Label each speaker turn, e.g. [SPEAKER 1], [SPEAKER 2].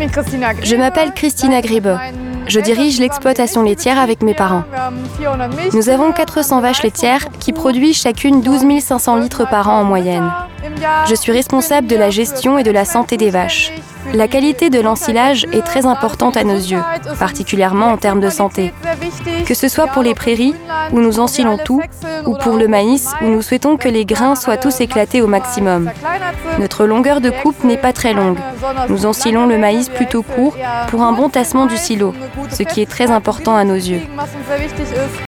[SPEAKER 1] Je m'appelle Christina Grebe. Je dirige l'exploitation laitière avec mes parents. Nous avons 400 vaches laitières qui produisent chacune 12 500 litres par an en moyenne. Je suis responsable de la gestion et de la santé des vaches. La qualité de l'ensilage est très importante à nos yeux, particulièrement en termes de santé. Que ce soit pour les prairies, où nous ensilons tout, ou pour le maïs, où nous souhaitons que les grains soient tous éclatés au maximum. Notre longueur de coupe n'est pas très longue. Nous ensilons le maïs plutôt court pour un bon tassement du silo, ce qui est très important à nos yeux.